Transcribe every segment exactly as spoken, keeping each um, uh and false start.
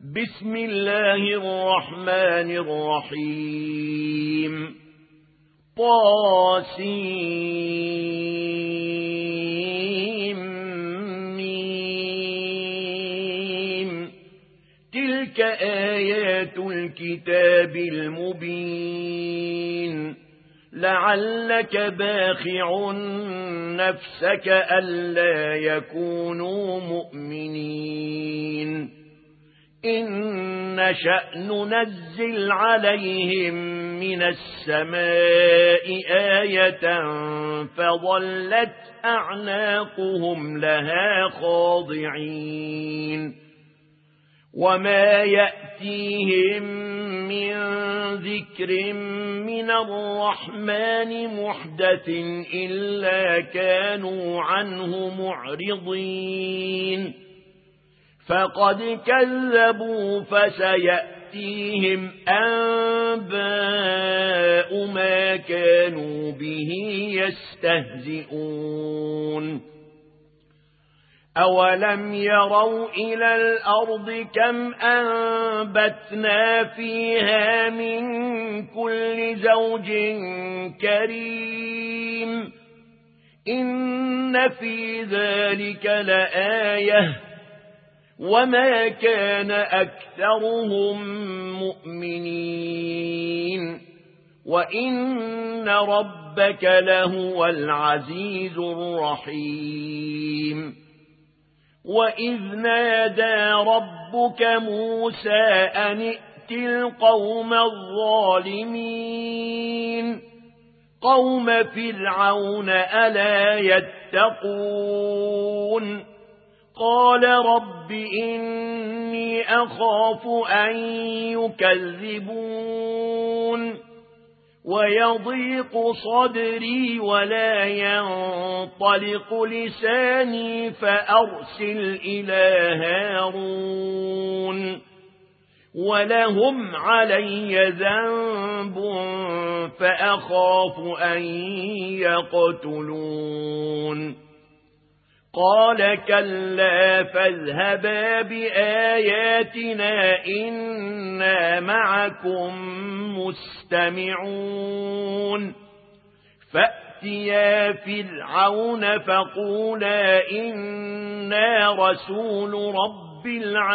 بسم الله الرحمن الرحيم. طاسيم. تلك آيات الكتاب المبين. لعلك باخع نفسك ألا يكونوا مؤمنين. إن نشأ ننزل عليهم من السماء آية فظلت أعناقهم لها خاضعين. وما يأتيهم من ذكر من الرحمن محدث إلا كانوا عنه معرضين. فقد كذبوا فسيأتيهم أنباء ما كانوا به يستهزئون. أولم يروا إلى الأرض كم أنبتنا فيها من كل زوج كريم. إن في ذلك لآية وما كان أكثرهم مؤمنين. وإن ربك لهو العزيز الرحيم. وإذ نادى ربك موسى أن ائت القوم الظالمين قوم فرعون ألا يتقون. قال رب إني أخاف أن يكذبون ويضيق صدري ولا ينطلق لساني فأرسل إلى هارون ولهم علي ذنب فأخاف أن يقتلون. قال كلا فاذهبا بآياتنا إنا معكم مستمعون. فأتيا فرعون فقولا إنا رسول رب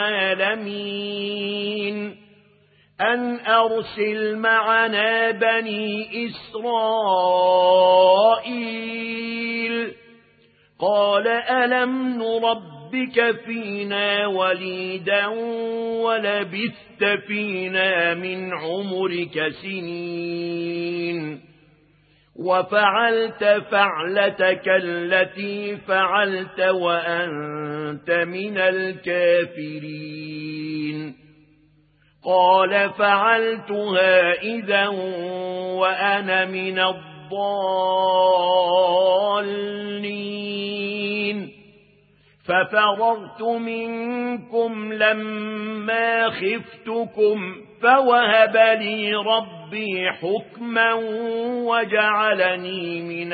العالمين أن أرسل معنا بني إسرائيل. قال ألم نربك فينا وليدا ولبثت فينا من عمرك سنين وفعلت فعلتك التي فعلت وأنت من الكافرين. قال فعلتها إذا وأنا من الضالين. ففررت منكم لما خفتكم فوهب لي ربي حكما وجعلني من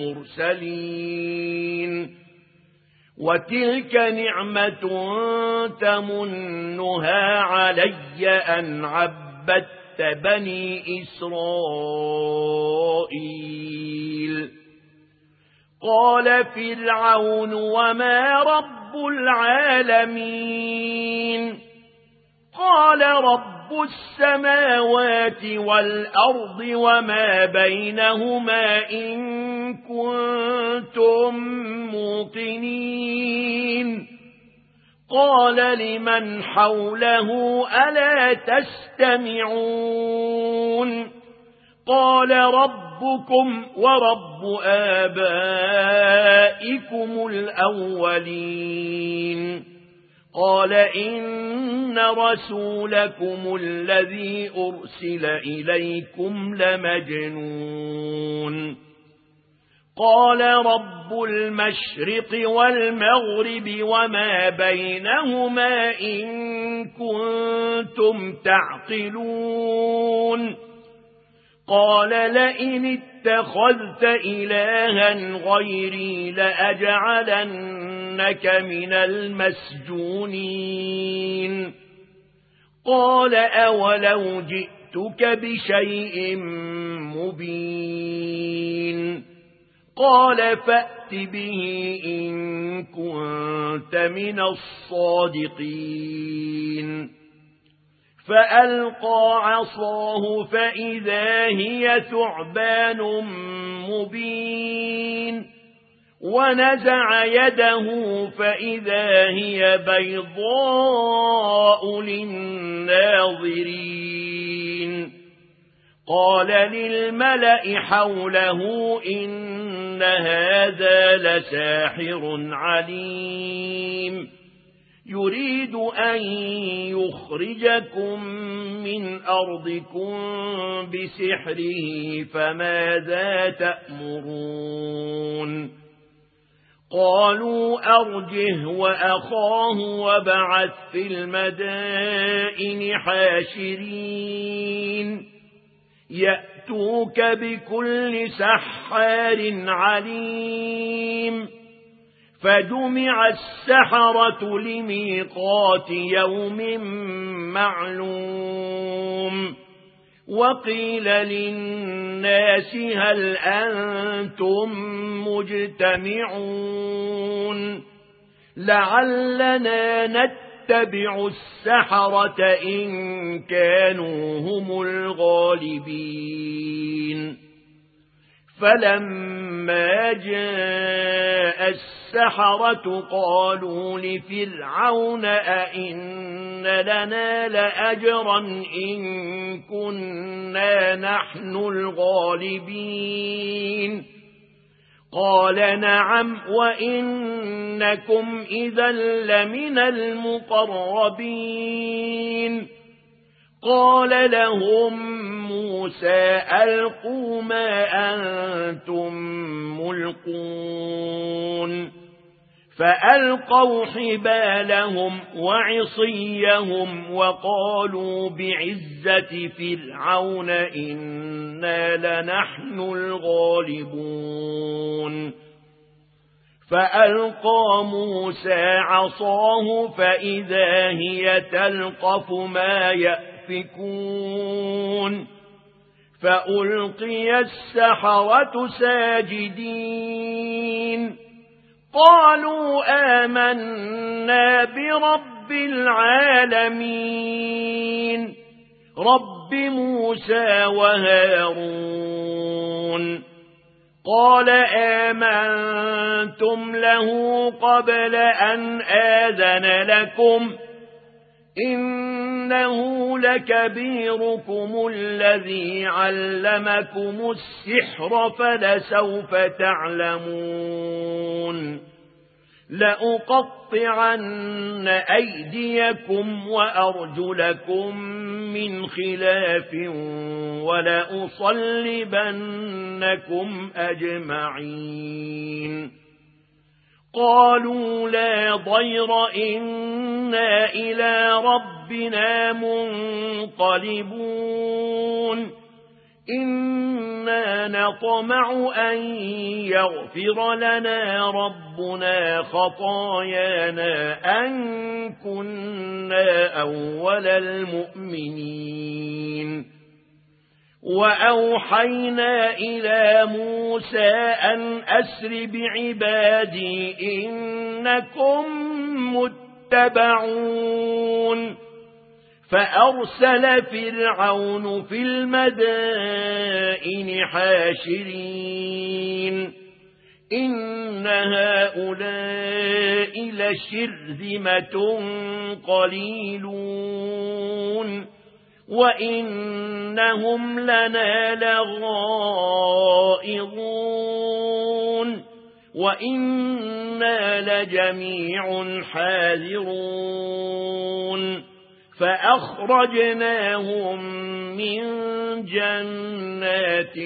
المرسلين. وتلك نعمة تمنها علي أن عبدت بني إسرائيل. قال فرعون وما رب العالمين. قال رب السماوات والأرض وما بينهما إن كنتم موقنين. قال لمن حوله ألا تستمعون. قال ربكم ورب آبائكم الأولين. قال إن رسولكم الذي أرسل إليكم لمجنون. قال رب المشرق والمغرب وما بينهما إن كنتم تعقلون. قال لئن اتخذت إلها غيري لأجعلنك من المسجونين. قال أولو جئتك بشيء مبين قال فأت به إن كنت من الصادقين فألقى عصاه فإذا هي ثعبان مبين ونزع يده فإذا هي بيضاء للناظرين قال للملأ حوله إن هذا لساحر عليم يريد أن يخرجكم من أرضكم بسحره فماذا تأمرون قالوا أرجه وأخاه وابعث في المدائن حاشرين يأتوك بكل سحار عليم فجمع السحرة لميقات يوم معلوم وقيل للناس هل أنتم مجتمعون لعلنا نتبع السحرة إن كانوا هم الغالبين فلما جاء السحرة قالوا لفرعون أئن لنا لأجرا إن كنا نحن الغالبين قال نعم وإنكم إذا لمن المقربين قال لهم موسى ألقوا ما أنتم ملقون فألقوا حبالهم وعصيهم وقالوا بعزة فرعون إنا لنحن الغالبون فألقى موسى عصاه فإذا هي تلقف ما يأفكون فألقي السحرة ساجدين قالوا آمنا برب العالمين رب موسى وهارون قال آمنتم له قبل أن آذن لكم إنه لكبيركم الذي علمكم السحر فلسوف تعلمون لأقطعن أيديكم وأرجلكم من خلاف ولأصلبنكم أجمعين قالوا لا ضير إنا إلى ربنا منقلبون إنا نطمع أن يغفر لنا ربنا خطايانا أن كنا أول المؤمنين وأوحينا إلى موسى أن أسر بعبادي إنكم متبعون فأرسل فرعون في المدائن حاشرين إن هؤلاء لشرذمة قليلون وإنهم لنا لغائظون وإنا لجميع حاذرون فأخرجناهم من جنات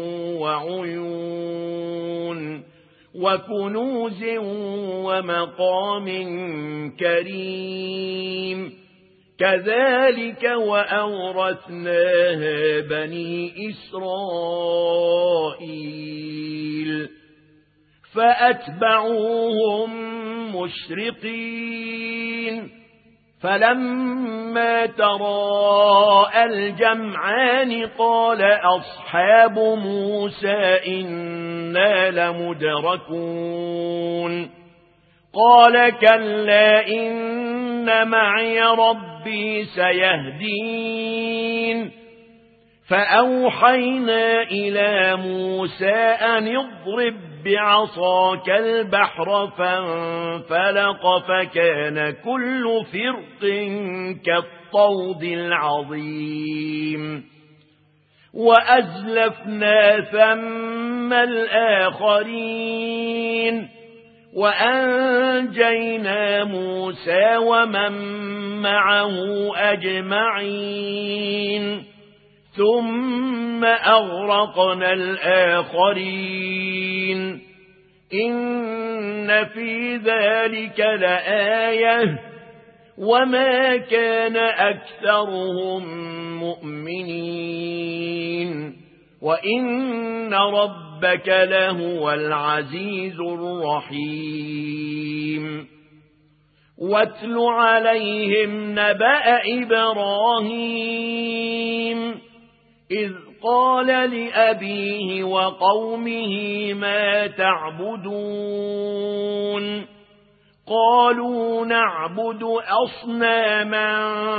وعيون وكنوز ومقام كريم كذلك وأورثناها بني إسرائيل فأتبعوهم مشرقين فلما تراءى الجمعان قال أصحاب موسى إنا لمدركون قال كلا إن معي ربي سيهدين فأوحينا إلى موسى أن اضرب بعصاك البحر فانفلق فكان كل فرق كالطود العظيم وأزلفنا ثم الآخرين وأنجينا موسى ومن معه أجمعين ثم أغرقنا الآخرين إن في ذلك لآية وما كان أكثرهم مؤمنين وإن ربك لهو العزيز الرحيم واتل عليهم نبأ إبراهيم إذ قال لأبيه وقومه ما تعبدون قالوا نعبد أصناما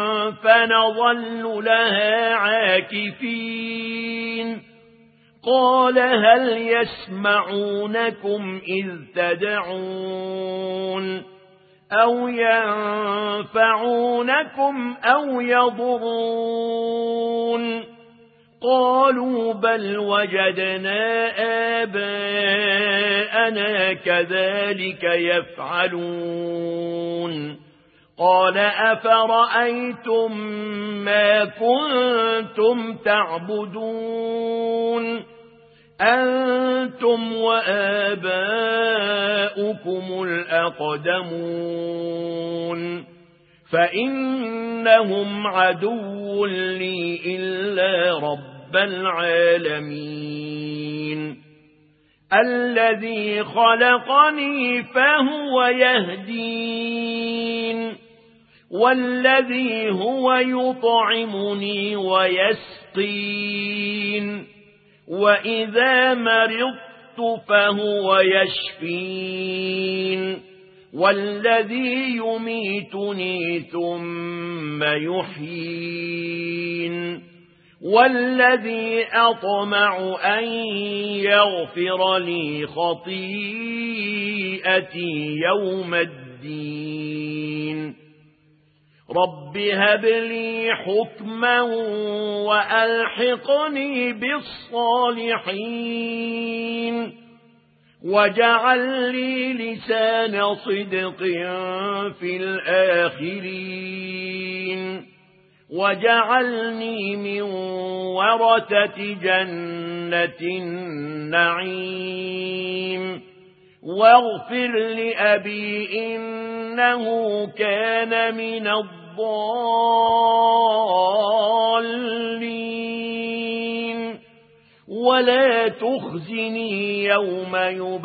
فنظل لها عاكفين قال هل يسمعونكم إذ تدعون أو ينفعونكم أو يضرون قالوا بل وجدنا آباءنا كذلك يفعلون قال أفرأيتم ما كنتم تعبدون أنتم وآباؤكم الأقدمون فإنهم عدو لي إلا رب العالمين الذي خلقني فهو يهدين والذي هو يطعمني ويسقين وإذا مرضت فهو يشفين والذي يميتني ثم يحيين والذي أطمع أن يغفر لي خطيئتي يوم الدين رب هب لي حكما وألحقني بالصالحين واجعل لي لسان صدق في الآخرين واجعلني من ورثة جنة النعيم واغفر لأبي إنه كان من الضالين ولا تخزني يوم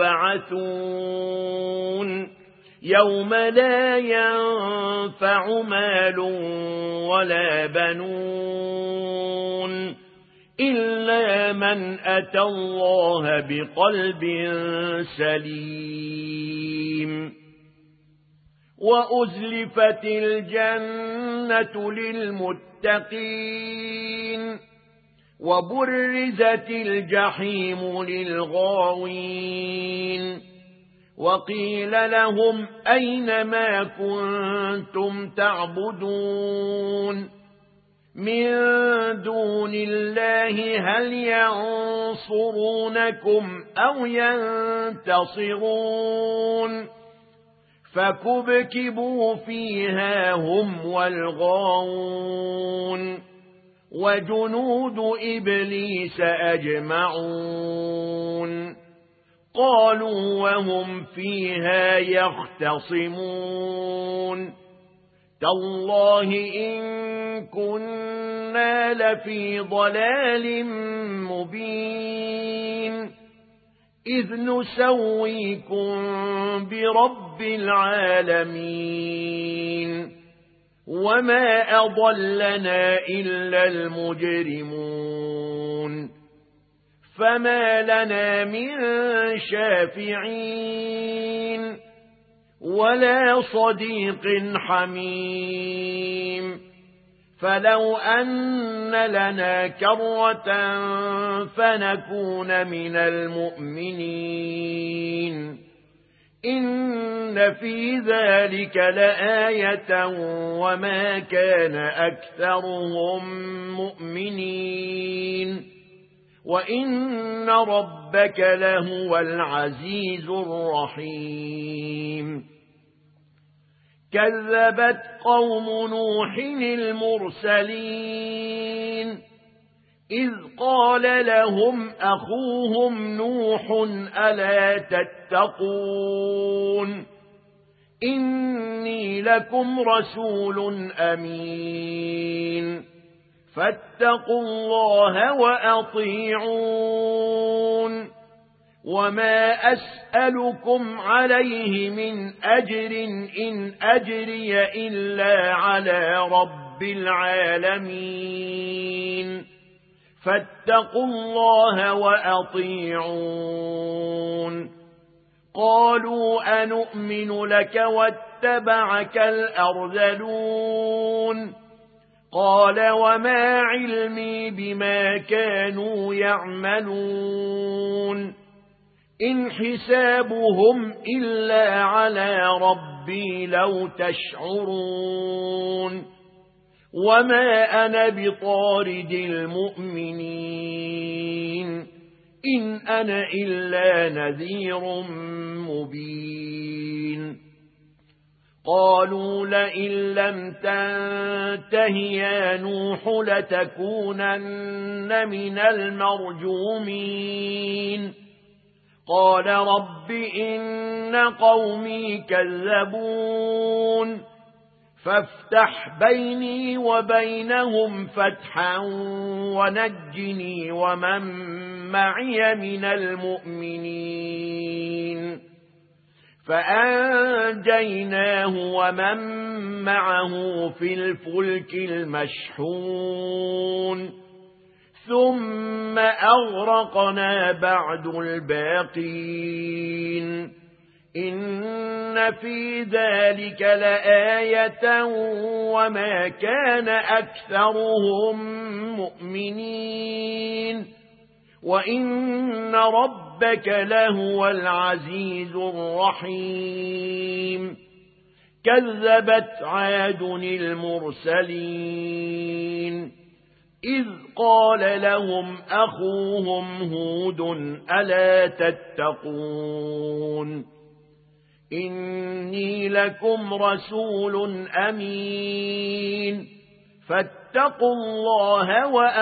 يبعثون يوم لا ينفع مال ولا بنون إلا من أتى الله بقلب سليم وأزلفت الجنة للمتقين وبرزت الجحيم للغاوين وقيل لهم أين ما كنتم تعبدون من دون الله هل ينصرونكم أو ينتصرون فكبكبوا فيها هم والغاوون وجنود إبليس أجمعون قالوا وهم فيها يختصمون تالله إن كنا لفي ضلال مبين إذ نسويكم برب العالمين وما أضلنا إلا المجرمون فما لنا من شافعين ولا صديق حميم فلو أن لنا كرة فنكون من المؤمنين إن في ذلك لآية وما كان أكثرهم مؤمنين وإن ربك لهو العزيز الرحيم كذبت قوم نوح المرسلين إذ قال لهم أخوهم نوح ألا تتقون إني لكم رسول أمين فاتقوا الله وأطيعون وما أسألكم عليه من أجر إن أجري إلا على رب العالمين فاتقوا الله وأطيعون قالوا أنؤمن لك واتبعك الأرذلون قال وما علمي بما كانوا يعملون إن حسابهم إلا على ربي لو تشعرون وما أنا بطارد المؤمنين إن أنا إلا نذير مبين قالوا لئن لم تنته يا نوح لتكونن من المرجومين قال رب إن قومي كذبون فافتح بيني وبينهم فتحا ونجني ومن معي من المؤمنين فأنجيناه ومن معه في الفلك المشحون ثم أغرقنا بعد الباقين إن في ذلك لآية وما كان أكثرهم مؤمنين وإن ربك لهو العزيز الرحيم كذبت عاد المرسلين إذ قال لهم أخوهم هود ألا تتقون إني لكم رسول أمين فاتقوا الله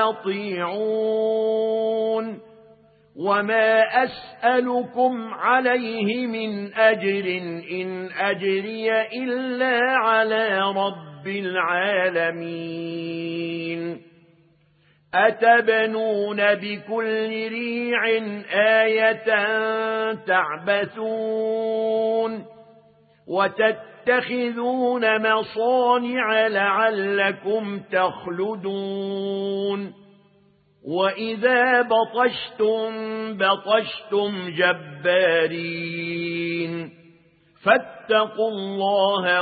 وأطيعون وما أسألكم عليه من أجر إن أجري إلا على رب العالمين أتبنون بكل ريع آية تعبثون وتتخذون مصانع لعلكم تخلدون وإذا بطشتم بطشتم جبارين فاتقوا الله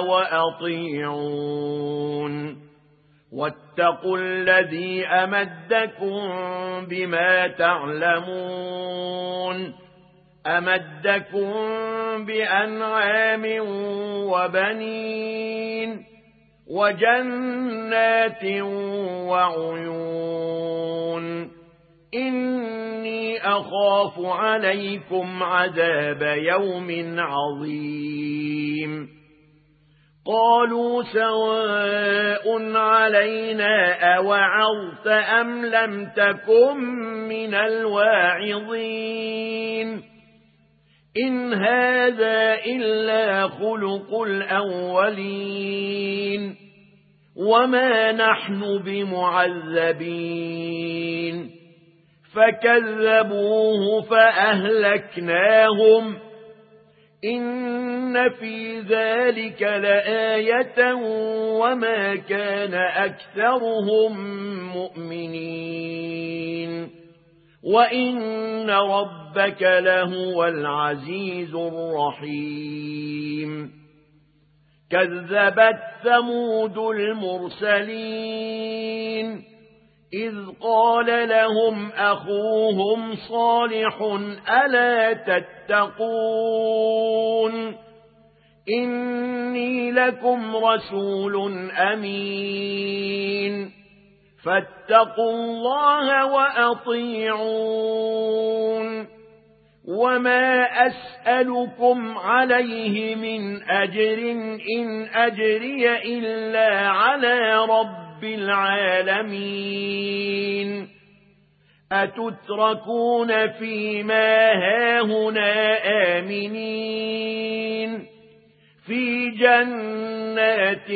وأطيعون واتقوا الذي أمدكم بما تعلمون أمدكم بأنعام وبنين وجنات وعيون إني أخاف عليكم عذاب يوم عظيم قالوا سواء علينا أوعظت أم لم تكن من الواعظين إن هذا إلا خلق الأولين وما نحن بمعذبين فكذبوه فأهلكناهم إن إن في ذلك لآية وما كان أكثرهم مؤمنين وإن ربك لهو العزيز الرحيم كذبت ثمود المرسلين إذ قال لهم أخوهم صالح ألا تتقون إني لكم رسول أمين فاتقوا الله وأطيعون وما أسألكم عليه من أجر إن أجري إلا على رب العالمين أتتركون فيما هاهنا آمنين في جنات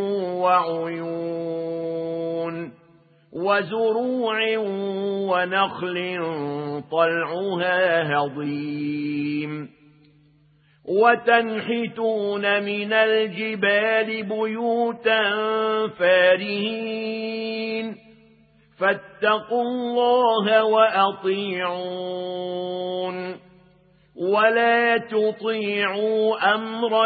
وعيون وزروع ونخل طلعها هضيم وتنحتون من الجبال بيوتا فارهين فاتقوا الله وأطيعون ولا تطيعوا أمر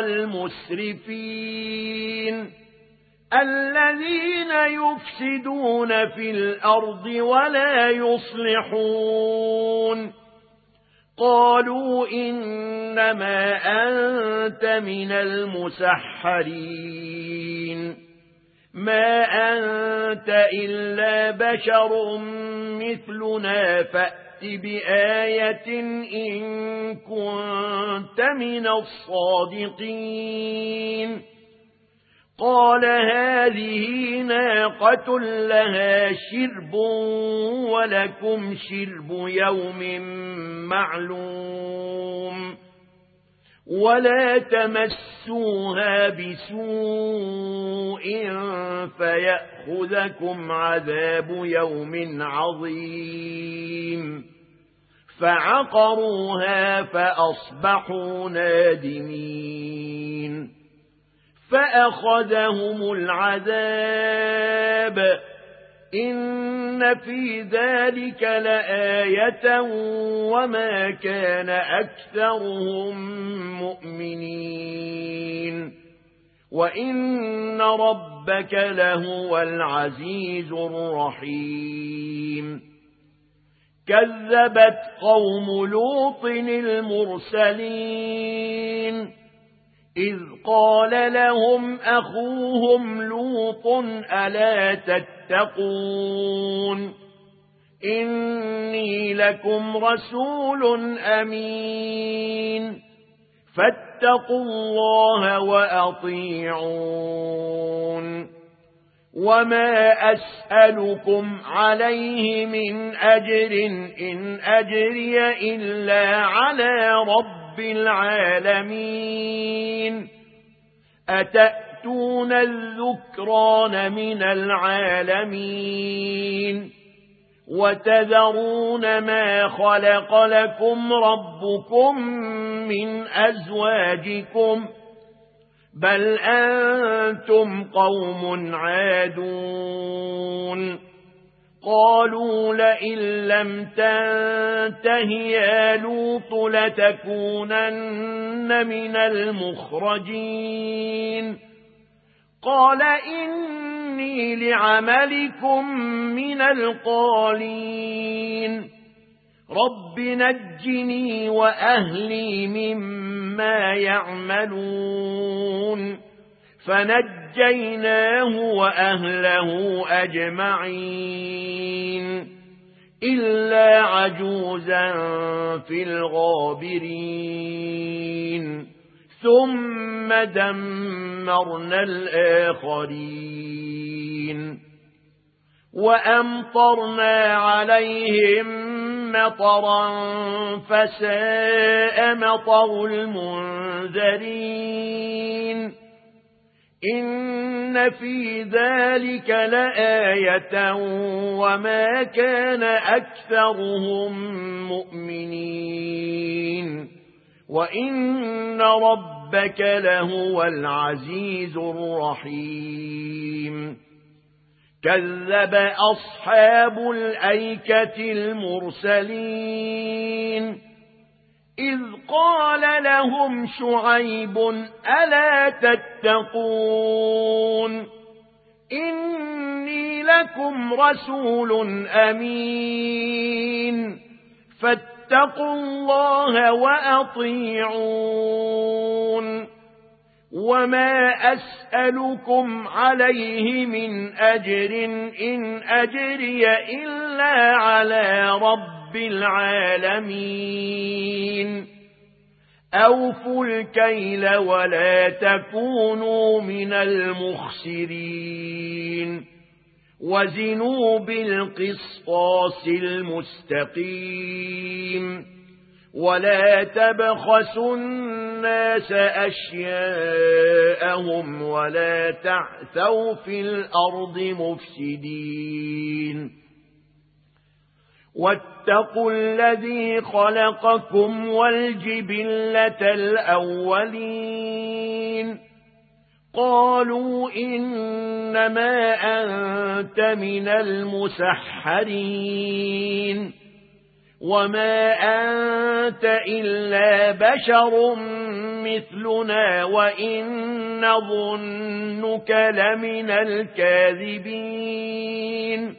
المسرفين الذين يفسدون في الأرض ولا يصلحون قالوا إنما أنت من المسحرين ما أنت إلا بشر مثلنا فأت بآية إن كنت من الصادقين قال هذه ناقة لها شرب ولكم شرب يوم معلوم ولا تمسوها بسوء فيأخذكم عذاب يوم عظيم فعقروها فأصبحوا نادمين فأخذهم العذاب إن في ذلك لآية وما كان أكثرهم مؤمنين وإن ربك لهو العزيز الرحيم كذبت قوم لوط المرسلين إذ قال لهم أخوهم لوط ألا تتقون إني لكم رسول أمين فاتقوا الله وأطيعون وما أسألكم عليه من أجر إن أجري إلا على رب العالمين أتأتون الذكران من العالمين وتذرون ما خلق لكم ربكم من أزواجكم بل أنتم قوم عادون قالوا لئن لم تنته يا لوط لتكونن من المخرجين قال إني لعملكم من القالين رب نجني وأهلي مما يعملون فنجيناه وأهله أجمعين إلا عجوزا في الغابرين ثم دمرنا الآخرين وأمطرنا عليهم مطرا فساء مطر المنذرين إن في ذلك لآية وما كان أكثرهم مؤمنين وإن ربك ربك لهو العزيز الرحيم كذب أصحاب الأيكة المرسلين إذ قال لهم شعيب ألا تتقون إني لكم رسول أمين فاتقوا الله وأطيعون وما أسألكم عليه من أجر إن أجري إلا على رب العالمين أوفوا الكيل ولا تكونوا من المخسرين وزنوا بالقسطاس المستقيم ولا تبخسوا الناس أشياءهم ولا تعثوا في الأرض مفسدين واتقوا الذي خلقكم والجبلة الأولين قالوا إنما أنت من المسحرين وما أنت إلا بشر مثلنا وإن نظنك لمن الكاذبين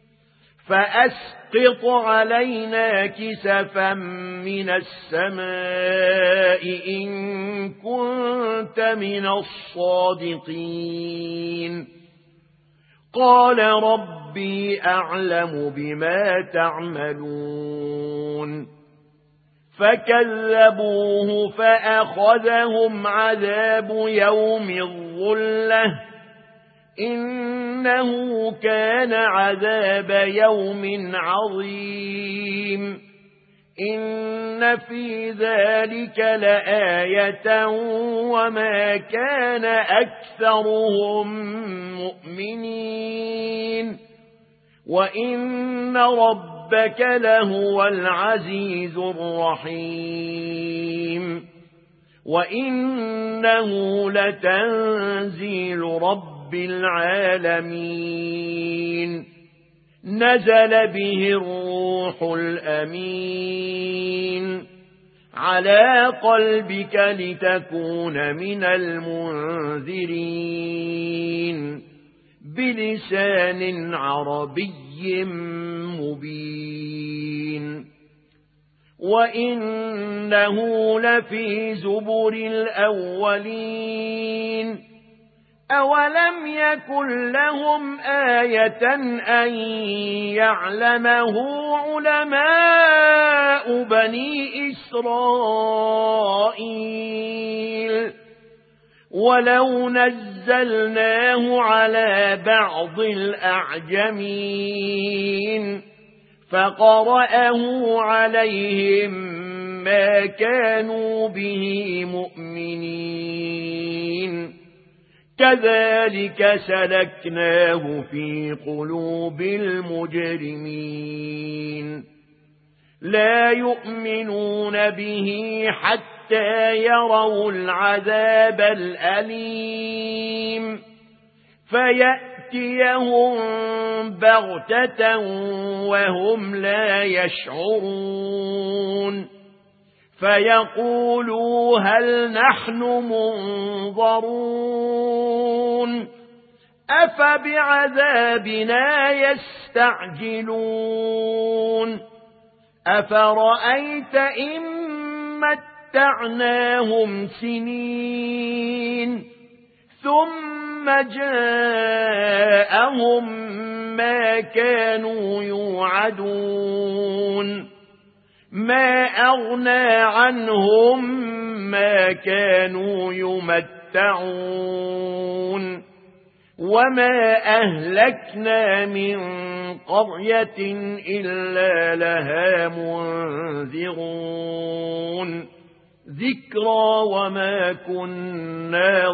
فأسقط علينا كسفا من السماء إن كنت من الصادقين قال ربي أعلم بما تعملون فكذبوه فأخذهم عذاب يوم الظلة إنه كان عذاب يوم عظيم إن في ذلك لآية وما كان أكثرهم مؤمنين وإن ربك لهو العزيز الرحيم وإنه لتنزيل رب العالمين نزل به الروح الأمين على قلبك لتكون من المنذرين بلسان عربي مبين وإنه لفي زبر الأولين أولم يكن لهم آية أن يعلمه علماء بني إسرائيل ولو نزلناه على بعض الأعجمين فقرأه عليهم ما كانوا به مؤمنين كذلك سلكناه في قلوب المجرمين لا يؤمنون به حتى يروا العذاب الأليم فيأتيهم بغتة وهم لا يشعرون فيقولوا هل نحن منظرون أفبعذابنا يستعجلون أفرأيت إن متعناهم سنين ثم جاءهم ما كانوا يوعدون ما أغنى عنهم ما كانوا يمتعون وما أهلكنا من قرية إلا لها منذرون ذكرى وما كنا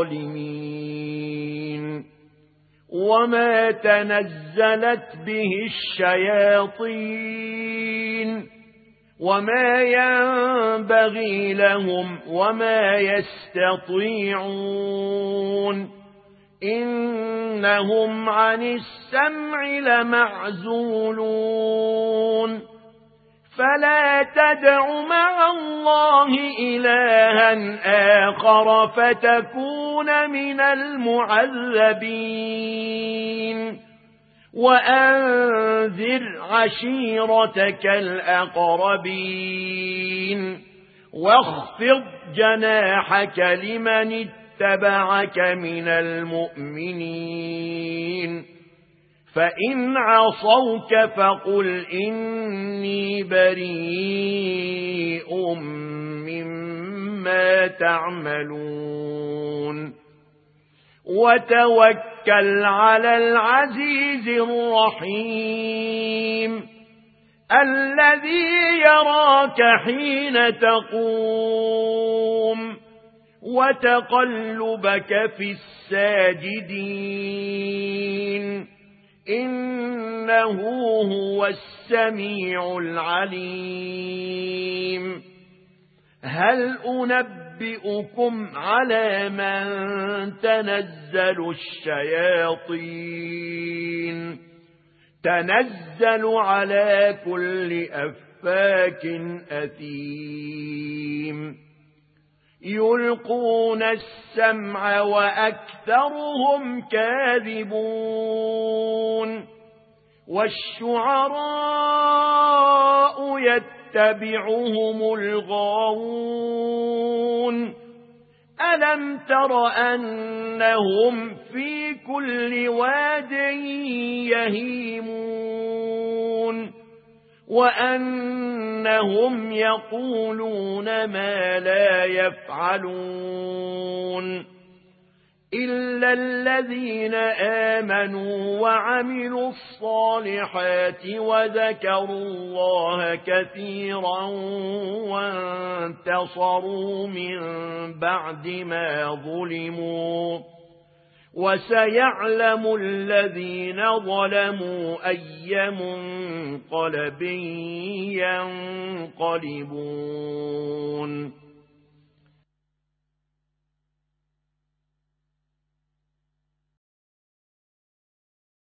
ظالمين وما تنزلت به الشياطين وما ينبغي لهم وما يستطيعون إنهم عن السمع لمعزولون فلا تدع مع الله إلها آخر فتكون من المعذبين وأنذر عشيرتك الأقربين واخفض جناحك لمن اتبعك من المؤمنين فإن عصوك فقل إني بريء مما تعملون وتوكل على العزيز الرحيم الذي يراك حين تقوم وتقلبك في الساجدين إنه هو السميع العليم هل أنبئكم على من تنزل الشياطين تنزل على كل أفاك أثيم يلقون السمع وأكثرهم كاذبون والشعراء يتبعهم الغاوون ألم تر أنهم في كل واد يهيمون وأنهم يقولون ما لا يفعلون إلا الذين آمنوا وعملوا الصالحات وذكروا الله كثيرا وانتصروا من بعد ما ظلموا وسيعلم الذين ظلموا أي منقلب ينقلبون